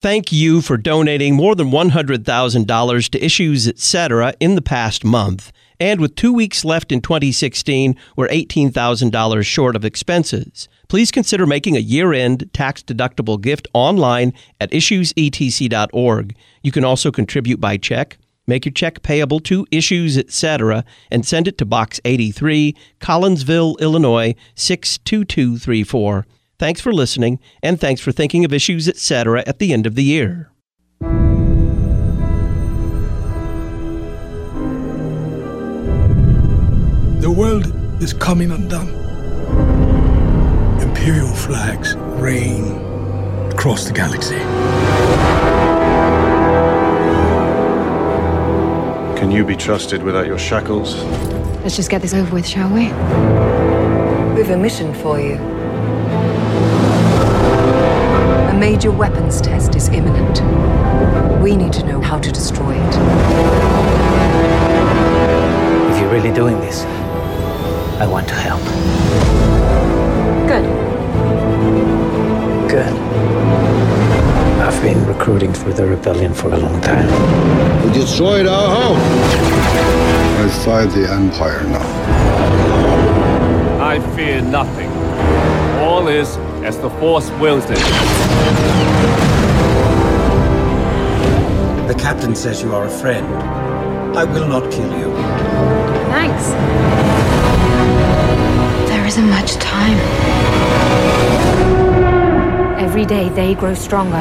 thank you for donating more than $100,000 to Issues Etc. in the past month. And with 2 weeks left in 2016, we're $18,000 short of expenses. Please consider making a year-end tax-deductible gift online at issuesetc.org. You can also contribute by check. Make your check payable to Issues Etc. and send it to Box 83, Collinsville, Illinois, 62234. Thanks for listening, and thanks for thinking of Issues Etc. at the end of the year. The world is coming undone. Imperial flags reign across the galaxy. Can you be trusted without your shackles? Let's just get this over with, shall we? We've a mission for you. A major weapons test is imminent. We need to know how to destroy it. If you're really doing this, I want to help. Good. Good. I've been recruiting for the rebellion for a long time. We destroyed our home. I fight the Empire now. I fear nothing. All is as the Force wills it. The captain says you are a friend. I will not kill you. Thanks. There isn't much time. Every day they grow stronger.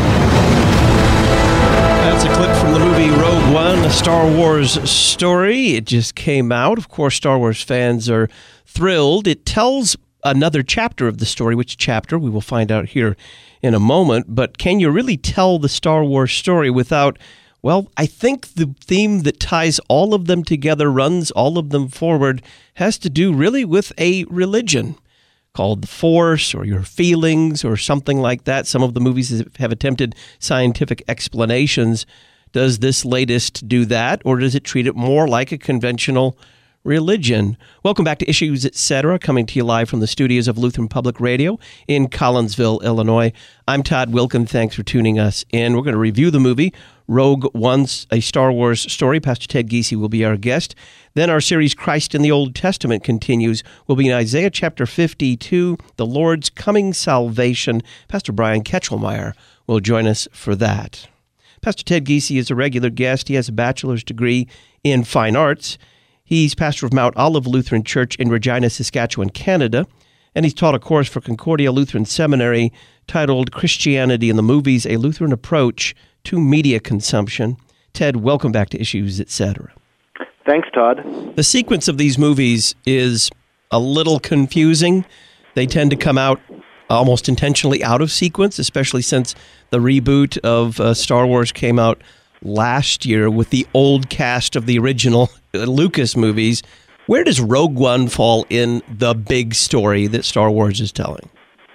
That's a clip from the movie Rogue One, a Star Wars story. It just came out. Of course, Star Wars fans are thrilled. It tells another chapter of the story. Which chapter? We will find out here in a moment. But can you really tell the Star Wars story without, well, I think the theme that ties all of them together, runs all of them forward, has to do really with a religion called the Force or your feelings or something like that. Some of the movies have attempted scientific explanations. Does this latest do that, or does it treat it more like a conventional religion? Welcome back to Issues Etc., coming to you live from the studios of Lutheran Public Radio in Collinsville, Illinois. I'm Todd Wilken. Thanks for tuning us in. We're going to review the movie Rogue One, a Star Wars story. Pastor Ted Giese will be our guest. Then our series Christ in the Old Testament continues. We'll be in Isaiah chapter 52, the Lord's Coming Salvation. Pastor Brian Ketchelmeyer will join us for that. Pastor Ted Giese is a regular guest. He has a bachelor's degree in fine arts. He's pastor of Mount Olive Lutheran Church in Regina, Saskatchewan, Canada, and he's taught a course for Concordia Lutheran Seminary titled Christianity in the Movies, a Lutheran Approach to Media Consumption. Ted, welcome back to Issues Etc. Thanks, Todd. The sequence of these movies is a little confusing. They tend to come out almost intentionally out of sequence, especially since the reboot of Star Wars came out last year with the old cast of the original Lucas movies. Where does Rogue One fall in the big story that Star Wars is telling?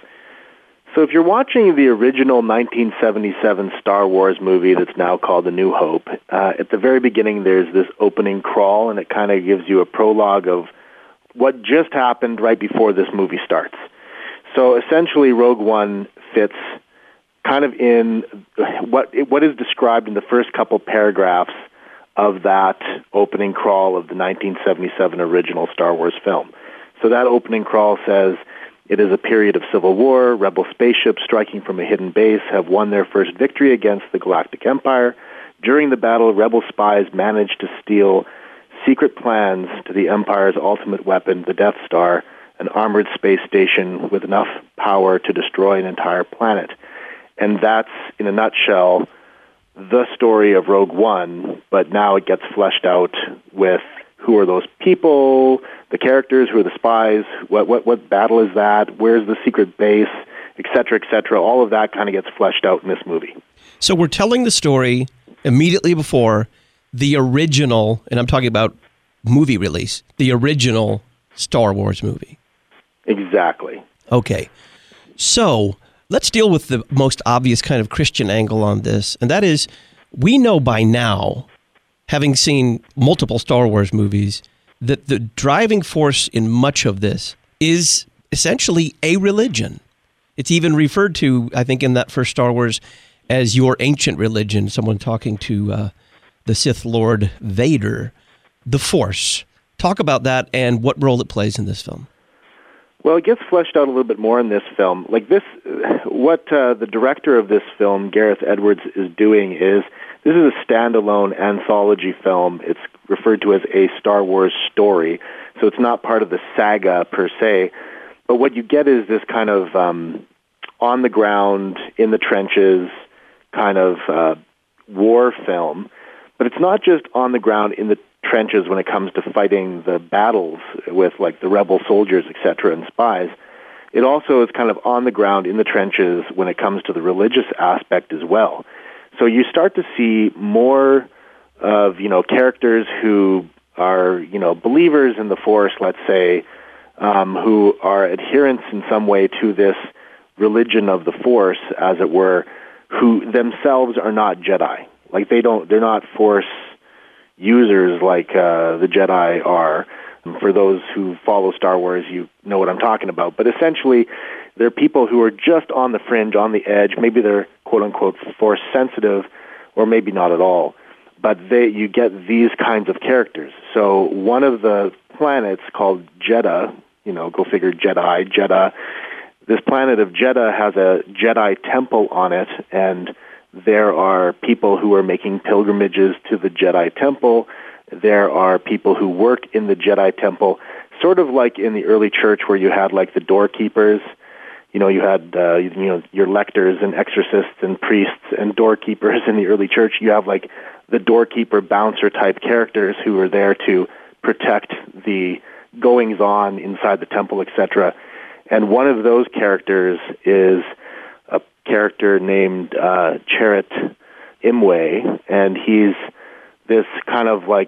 So if you're watching the original 1977 Star Wars movie that's now called A New Hope, at the very beginning there's this opening crawl, and it kind of gives you a prologue of what just happened right before this movie starts. So essentially Rogue One fits kind of in what is described in the first couple paragraphs of that opening crawl of the 1977 original Star Wars film. So that opening crawl says, it is a period of civil war. Rebel spaceships striking from a hidden base have won their first victory against the Galactic Empire. During the battle, rebel spies managed to steal secret plans to the Empire's ultimate weapon, the Death Star, an armored space station with enough power to destroy an entire planet. And that's, in a nutshell, the story of Rogue One, but now it gets fleshed out with who are those people, the characters, who are the spies, what battle is that, where's the secret base, et cetera, all of that kind of gets fleshed out in this movie. So we're telling the story immediately before the original, and I'm talking about movie release, the original Star Wars movie. Exactly. Okay. So let's deal with the most obvious kind of Christian angle on this, and that is, we know by now, having seen multiple Star Wars movies, that the driving force in much of this is essentially a religion. It's even referred to, I think, in that first Star Wars as your ancient religion, someone talking to the Sith Lord Vader, the Force. Talk about that and what role it plays in this film. Well, it gets fleshed out a little bit more in this film. Like this, what the director of this film, Gareth Edwards, is doing is, this is a standalone anthology film. It's referred to as a Star Wars story, so it's not part of the saga per se. But what you get is this kind of on the ground, in the trenches kind of war film. But it's not just on the ground in the trenches when it comes to fighting the battles with like the rebel soldiers, etc., and spies. It also is kind of on the ground in the trenches when it comes to the religious aspect as well. So you start to see more of, characters who are, believers in the Force, let's say, who are adherents in some way to this religion of the Force, as it were, who themselves are not Jedi. Like they're not Force users like the Jedi are. For those who follow Star Wars, you know what I'm talking about. But essentially, they're people who are just on the fringe, on the edge. Maybe they're quote-unquote Force sensitive, or maybe not at all. But you get these kinds of characters. So one of the planets called Jedha, go figure Jeddah. This planet of Jeddah has a Jedi temple on it, and there are people who are making pilgrimages to the Jedi temple. There are people who work in the Jedi temple, sort of like in the early church where you had like the doorkeepers. You had your lectors and exorcists and priests and doorkeepers in the early church. You have like the doorkeeper bouncer type characters who are there to protect the goings on inside the temple, etc. And one of those characters is a character named Chirrut Imwe, and he's this kind of like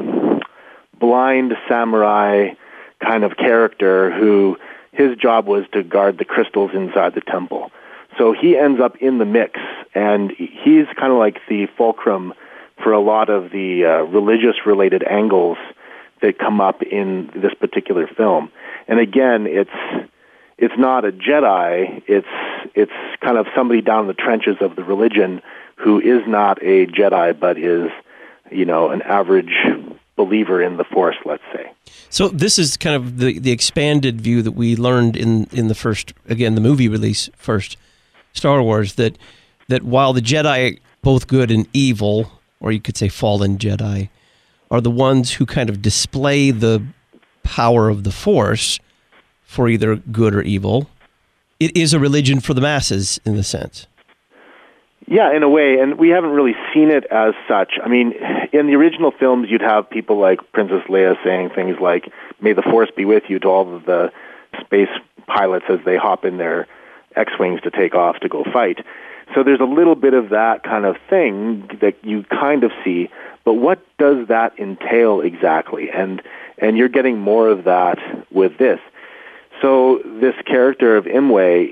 blind samurai kind of character who his job was to guard the crystals inside the temple. So he ends up in the mix, and he's kind of like the fulcrum for a lot of the religious-related angles that come up in this particular film. And again, it's not a Jedi, it's kind of somebody down in the trenches of the religion who is not a Jedi, but is, an average believer in the Force, let's say. So this is kind of the expanded view that we learned in the first, again, the movie release first, Star Wars, that while the Jedi, both good and evil, or you could say fallen Jedi, are the ones who kind of display the power of the Force for either good or evil, it is a religion for the masses in the sense. Yeah, in a way, and we haven't really seen it as such. I mean, in the original films, you'd have people like Princess Leia saying things like, "May the Force be with you," to all of the space pilots as they hop in their X-Wings to take off to go fight. So there's a little bit of that kind of thing that you kind of see, but what does that entail exactly? And you're getting more of that with this. So this character of Imwe,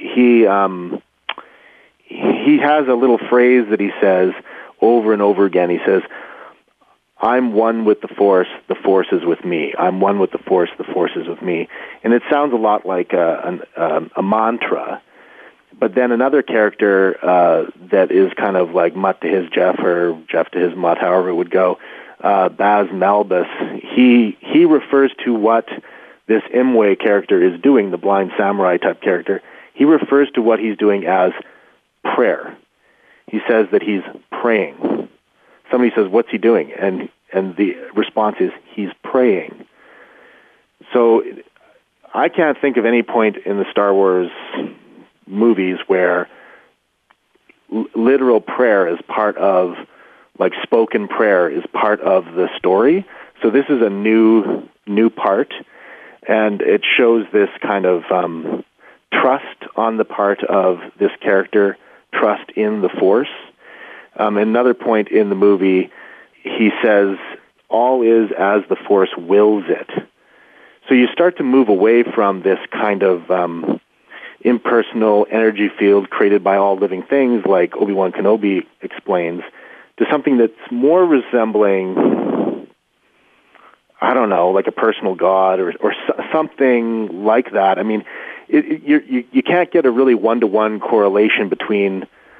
he has a little phrase that he says over and over again. He says, "I'm one with the Force is with me. I'm one with the Force is with me." And it sounds a lot like a mantra. But then another character that is kind of like Mutt to his Jeff, or Jeff to his Mutt, however it would go, Baz Malbus, he refers to what this Imwe character is doing, the blind samurai type character. He refers to what he's doing as prayer. He says that he's praying. Somebody says, "What's he doing?" And the response is, "He's praying." So I can't think of any point in the Star Wars movies where literal prayer is part of, like spoken prayer is part of the story. So this is a new part, and it shows this kind of trust on the part of this character, trust in the Force. Another point in the movie, he says, "All is as the Force wills it." So you start to move away from this kind of impersonal energy field created by all living things, like Obi-Wan Kenobi explains, to something that's more resembling, I don't know, like a personal god or something like that. I mean, you can't get a really one-to-one correlation between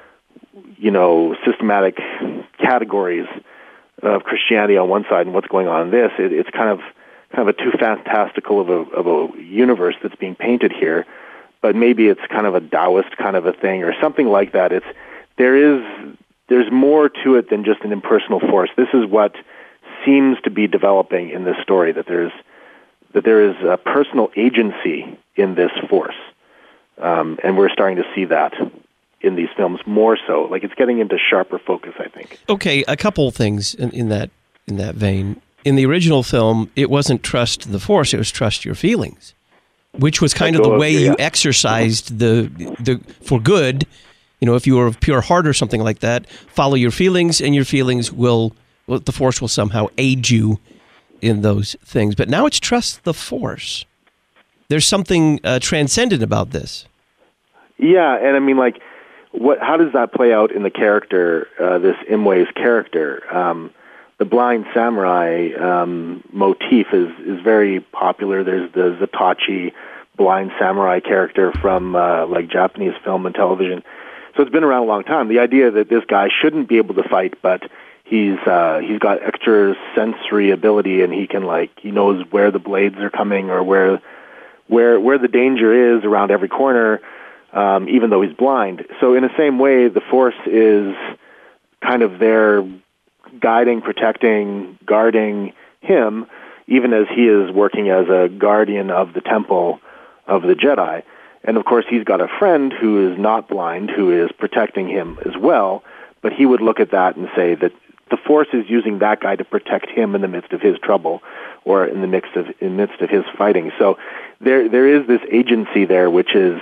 systematic categories of Christianity on one side and what's going on in this. It's kind of a too fantastical of a universe that's being painted here, but maybe it's kind of a Taoist kind of a thing or something like that. There's more to it than just an impersonal force. This is what seems to be developing in this story, that there is a personal agency in this force, and we're starting to see that in these films more so. Like, it's getting into sharper focus, I think. Okay, a couple things in that vein. In the original film, it wasn't trust the force; it was trust your feelings, which was kind of the way you exercised the for good. If you were of pure heart or something like that, follow your feelings, and your feelings the force will somehow aid you in those things. But now it's trust the force. There's something transcendent about this. Yeah, and I mean, like, how does that play out in the character, this Imwe's character? The blind samurai motif is very popular. There's the Zatoichi blind samurai character from Japanese film and television. So it's been around a long time. The idea that this guy shouldn't be able to fight, but he's got extra sensory ability, and he knows where the blades are coming or where the danger is around every corner, even though he's blind. So in the same way, the Force is kind of there guiding, protecting, guarding him, even as he is working as a guardian of the temple of the Jedi. And of course, he's got a friend who is not blind, who is protecting him as well, but he would look at that and say that the Force is using that guy to protect him in the midst of his trouble or in the midst of his fighting. So there is this agency there, which is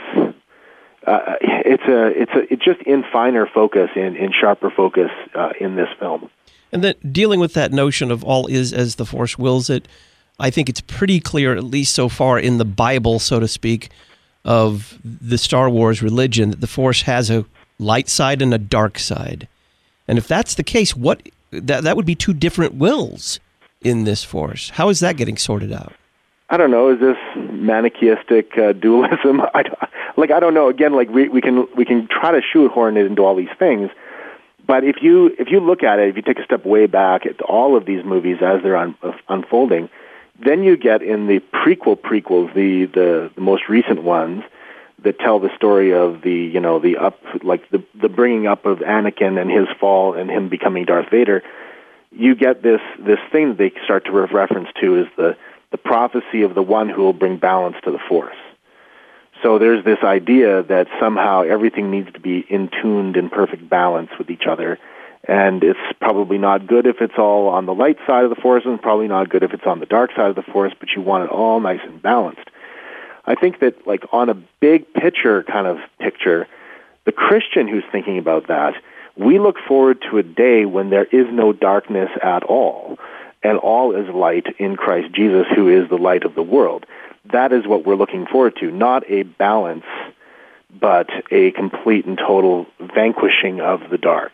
it's just in finer focus, in sharper focus in this film. And then dealing with that notion of all is as the Force wills it, I think it's pretty clear, at least so far in the Bible, so to speak, of the Star Wars religion, that the Force has a light side and a dark side. And if that's the case, that would be two different wills in this Force. How is that getting sorted out? I don't know. Is this manichaeistic dualism? I don't know. Again, we can try to shoehorn it into all these things, but if you look at it, if you take a step way back at all of these movies as they're unfolding, then you get in the prequels, the most recent ones that tell the story of the bringing up of Anakin and his fall and him becoming Darth Vader. You get this thing that they start to reference to is the prophecy of the one who will bring balance to the Force. So there's this idea that somehow everything needs to be in tuned in perfect balance with each other. And it's probably not good if it's all on the light side of the Force, and probably not good if it's on the dark side of the Force, but you want it all nice and balanced. I think that, on a big picture, the Christian who's thinking about that, we look forward to a day when there is no darkness at all, and all is light in Christ Jesus, who is the light of the world. That is what we're looking forward to, not a balance, but a complete and total vanquishing of the dark.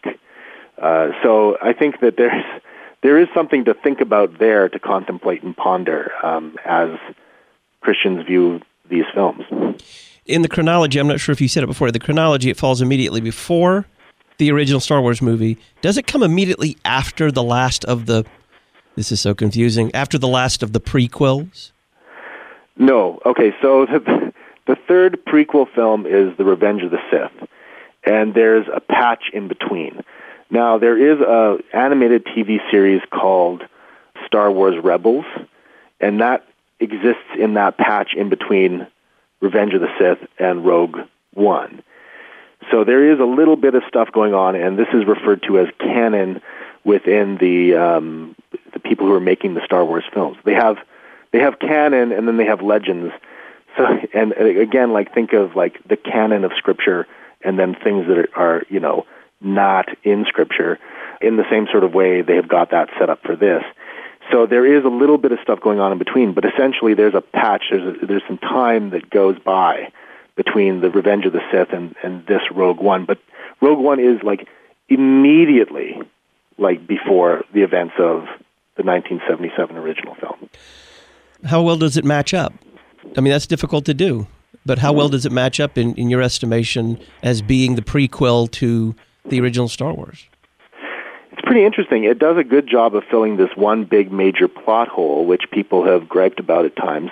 So I think that there is something to think about there, to contemplate and ponder as Christians view these films. In the chronology, I'm not sure if you said it before, the chronology, it falls immediately before the original Star Wars movie. Does it come immediately after the last of this is so confusing, after the last of the prequels? No. Okay, so the third prequel film is The Revenge of the Sith, and there's a patch in between. Now, there is an animated TV series called Star Wars Rebels, and that exists in that patch in between Revenge of the Sith and Rogue One. So there is a little bit of stuff going on, and this is referred to as canon within the people who are making the Star Wars films. They have canon, and then they have legends. So, and again, think of the canon of Scripture, and then things that are not in Scripture. In the same sort of way, they have got that set up for this. So there is a little bit of stuff going on in between, but essentially there's a patch. There's some time that goes by between the Revenge of the Sith and this Rogue One. But Rogue One is immediately before the events of the 1977 original film. How well does it match up? I mean, that's difficult to do, but how well does it match up in your estimation as being the prequel to the original Star Wars. It's pretty interesting. It does a good job of filling this one big major plot hole, which people have griped about at times.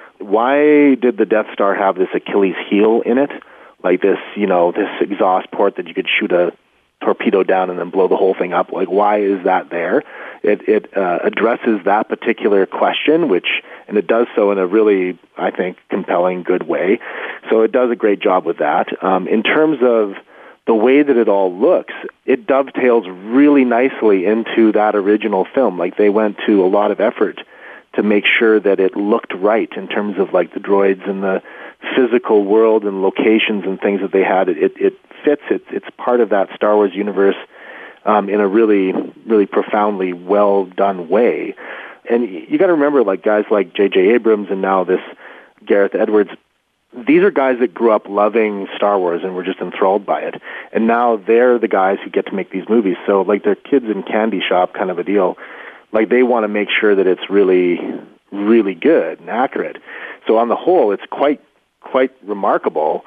Why did the Death Star have this Achilles heel in it? Like this, this exhaust port that you could shoot a torpedo down and then blow the whole thing up. Like, why is that there? It addresses that particular question, and it does so in a really, I think, compelling, good way. So it does a great job with that. In terms of the way that it all looks, it dovetails really nicely into that original film. Like, they went to a lot of effort to make sure that it looked right in terms of like the droids and the physical world and locations and things that they had. It fits. It's part of that Star Wars universe in a really, really profoundly well done way. And you got to remember, like guys like J.J. Abrams and now this Gareth Edwards, these are guys that grew up loving Star Wars and were just enthralled by it. And now they're the guys who get to make these movies. So like they're kids in candy shop kind of a deal. Like they want to make sure that it's really, really good and accurate. So on the whole, it's quite remarkable.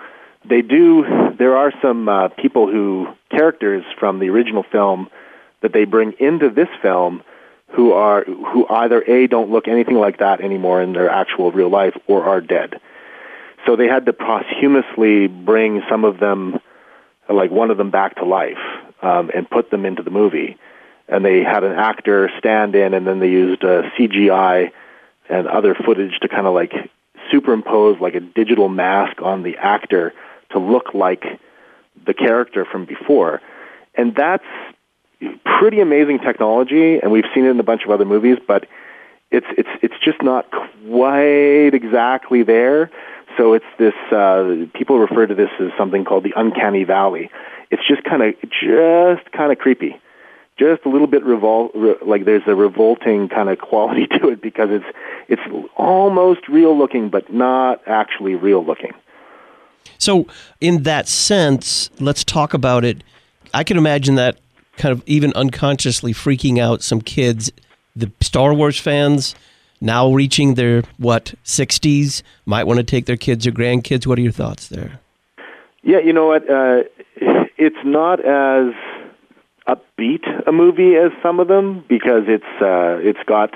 There are some characters from the original film that they bring into this film who either A, don't look anything like that anymore in their actual real life, or are dead. So they had to posthumously bring some of them, like one of them, back to life and put them into the movie. And they had an actor stand in, and then they used CGI and other footage to kind of like superimpose like a digital mask on the actor to look like the character from before. And that's pretty amazing technology, and we've seen it in a bunch of other movies, but it's just not quite exactly there. So it's this, people refer to this as something called the uncanny valley. It's just kind of creepy. Just a little bit like there's a revolting kind of quality to it because it's almost real looking, but not actually real looking. So in that sense, let's talk about it. I can imagine that kind of even unconsciously freaking out some kids, the Star Wars fans, now reaching their, 60s, might want to take their kids or grandkids. What are your thoughts there? Yeah, you know what? It's not as upbeat a movie as some of them because it's got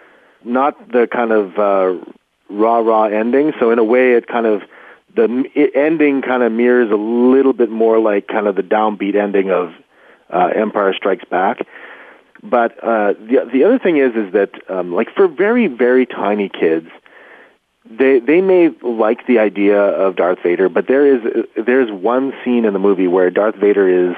not the kind of rah-rah ending. So in a way, it kind of the ending kind of mirrors a little bit more like kind of the downbeat ending of Empire Strikes Back. But the other thing is that like for very, very tiny kids, they may like the idea of Darth Vader, but there's one scene in the movie where Darth Vader is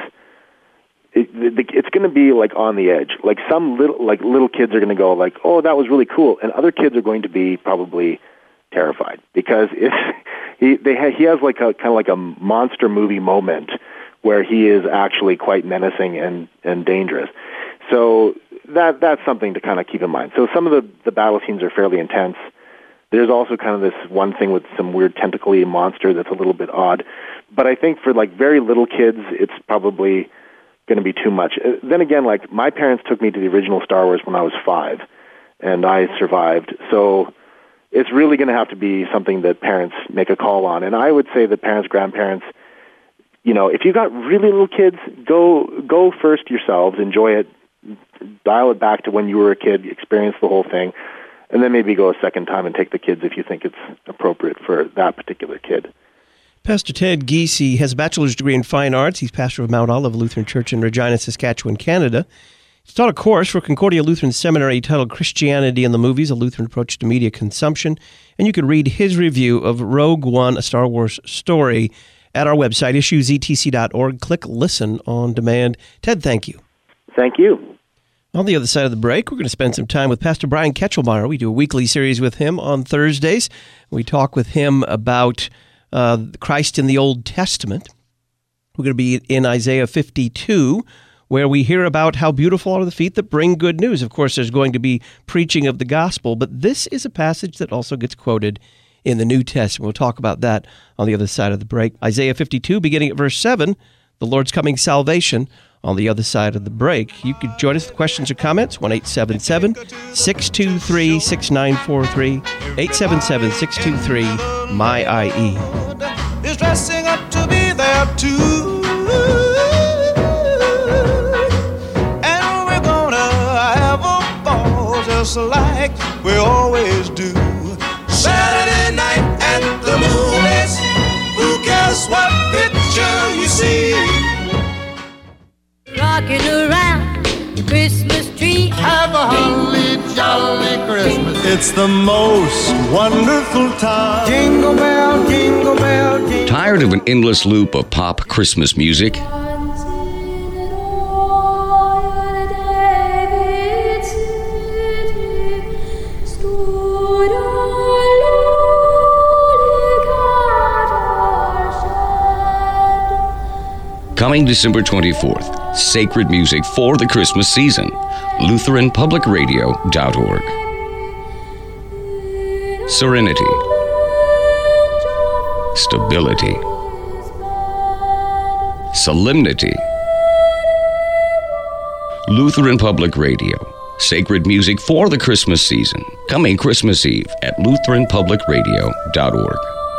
it's going to be like on the edge. Like some little kids are going to go like, "Oh, that was really cool," and other kids are going to be probably terrified because he has like a kind of like a monster movie moment where he is actually quite menacing and dangerous. So that's something to kind of keep in mind. So some of the battle scenes are fairly intense. There's also kind of this one thing with some weird tentacly monster that's a little bit odd. But I think for like very little kids, it's probably going to be too much. Then again, like my parents took me to the original Star Wars when I was 5, and I survived. So it's really going to have to be something that parents make a call on. And I would say that parents, grandparents, if you got really little kids, go first yourselves, enjoy it, dial it back to when you were a kid, experience the whole thing, and then maybe go a second time and take the kids if you think it's appropriate for that particular kid. Pastor Ted Giese has a bachelor's degree in fine arts. He's pastor of Mount Olive Lutheran Church in Regina, Saskatchewan, Canada. He's taught a course for Concordia Lutheran Seminary titled Christianity in the Movies, a Lutheran Approach to Media Consumption. And you can read his review of Rogue One, a Star Wars story, at our website, issuesetc.org. Click Listen on Demand. Ted, thank you. Thank you. On the other side of the break, we're going to spend some time with Pastor Brian Ketchelmeyer. We do a weekly series with him on Thursdays. We talk with him about Christ in the Old Testament. We're going to be in Isaiah 52, where we hear about how beautiful are the feet that bring good news. Of course, there's going to be preaching of the gospel, but this is a passage that also gets quoted in the New Testament. We'll talk about that on the other side of the break. Isaiah 52, beginning at verse 7, the Lord's coming salvation, on the other side of the break. You could join us with questions or comments, 1-877-623-6943, 877-623-MY-IE. Is dressing up to be there too. just like we always do. Saturday night at the movies, who cares what picture you see? Rocking around the Christmas tree. Have a holly jolly Christmas. It's the most wonderful time. Jingle bell, jingle bell, jingle bell. Tired of an endless loop of pop Christmas music? Coming December 24th, sacred music for the Christmas season. LutheranPublicRadio.org. Serenity. Stability. Solemnity. Lutheran Public Radio. Sacred music for the Christmas season. Coming Christmas Eve at LutheranPublicRadio.org.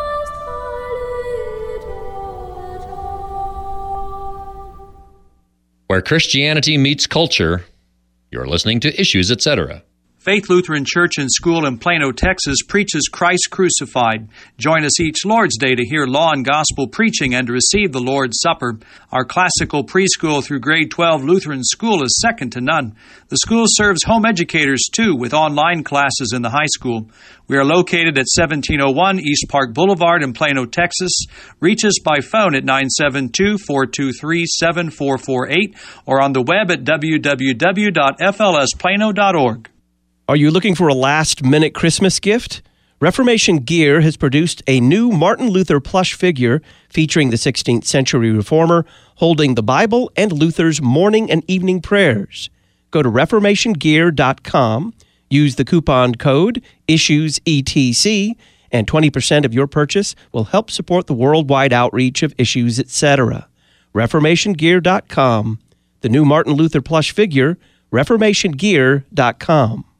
Where Christianity meets culture, you're listening to Issues, Etc. Faith Lutheran Church and School in Plano, Texas preaches Christ crucified. Join us each Lord's Day to hear law and gospel preaching and to receive the Lord's Supper. Our classical preschool through grade 12 Lutheran school is second to none. The school serves home educators, too, with online classes in the high school. We are located at 1701 East Park Boulevard in Plano, Texas. Reach us by phone at 972-423-7448 or on the web at www.flsplano.org. Are you looking for a last-minute Christmas gift? Reformation Gear has produced a new Martin Luther plush figure featuring the 16th century reformer holding the Bible and Luther's morning and evening prayers. Go to reformationgear.com, use the coupon code ISSUESETC, and 20% of your purchase will help support the worldwide outreach of Issues, etc. reformationgear.com. The new Martin Luther plush figure, reformationgear.com.